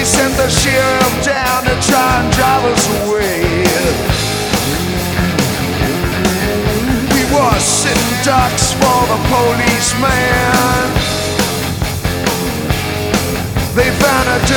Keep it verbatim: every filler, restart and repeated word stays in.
sent the sheriff down to try and drive us away. We were sitting ducks for the policeman. They found a